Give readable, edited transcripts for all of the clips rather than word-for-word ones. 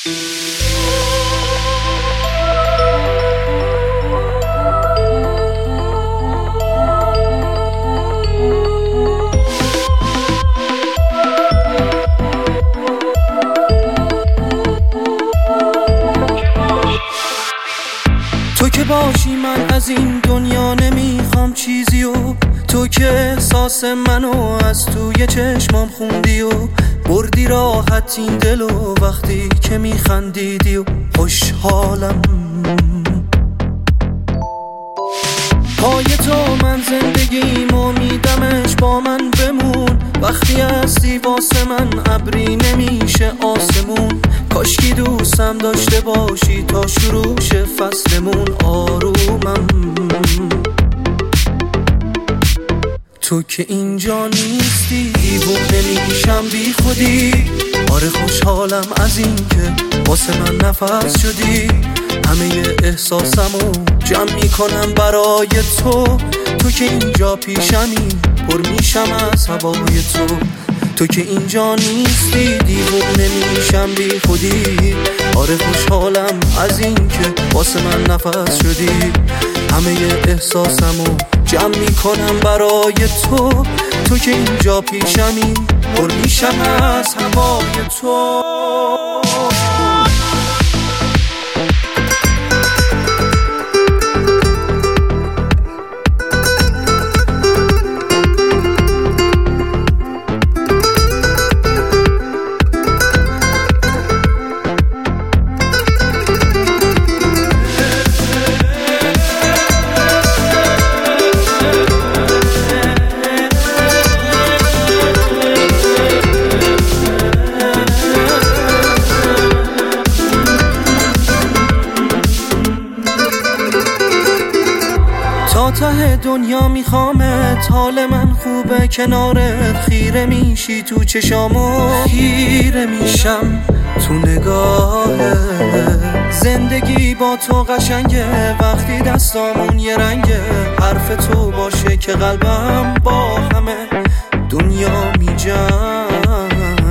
تو که باشی من از این دنیا نمیخوام چیزی و تو که احساس منو از توی چشمام خوندی و بردی راحت این دل و وقتی که میخندیدی و خوشحالم. پای تو من زندگیم امیدمش با من بمون، وقتی هستی واسه من ابری نمیشه آسمون. کاشکی دوستم داشته باشی تا شروع شه فصلمون آرومم. تو که اینجا نیستی دیوونه میشم بی خودی. آره خوشحالم از این که واسه من نفس شدی. همه احساسمو جمع میکنم برای تو. تو که اینجا پیشمی پر میشم از هوای تو. تو که اینجا نیستی دیوونه میشم بی خودی. آره خوشحالم از این که واسه من نفس شدی. همه احساسمو جمع میکنم برای تو. تو که اینجا پیشمی پر میشم از هوای تو. تا ته دنیا میخوامت، حال من خوبه کنارت. خیره میشی تو چشامو، خیره میشم تو نگاهت. زندگی با تو قشنگه وقتی دستامون یه رنگه. حرف تو باشه که قلبم با همه دنیا میجنگه.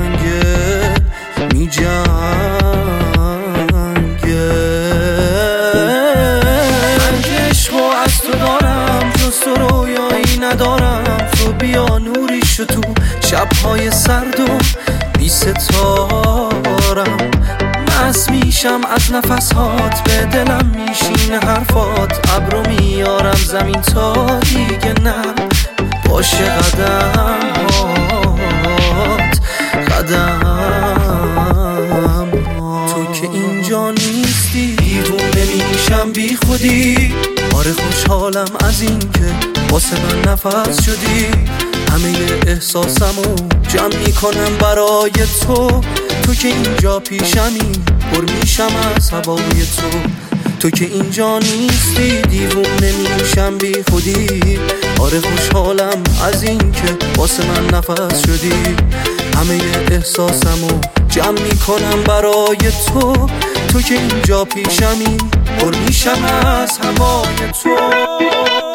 تو رویایی ندارم، تو بیا نوری شو تو شبهای سرد و بی ستارم. مست میشم از نفسات، به دلم میشینه حرفات. ابرو میارم زمین تا دیگه نرم باشه قدم. تو که اینجا نیستی دیوونه میشم بی خودی. آره خوشحالم از این که واسه من نفس شدی. همه احساسمو جمع میکنم برای تو. تو که اینجا پیشمی پر میشم از هوای تو. تو که اینجا نیستی دیوونه میشم بی خودی. آره خوشحالم از این که واسه من نفس شدی. همه احساسمو جمع میکنم برای تو. تو که اینجا پیشمی پر میشم از هوای تو.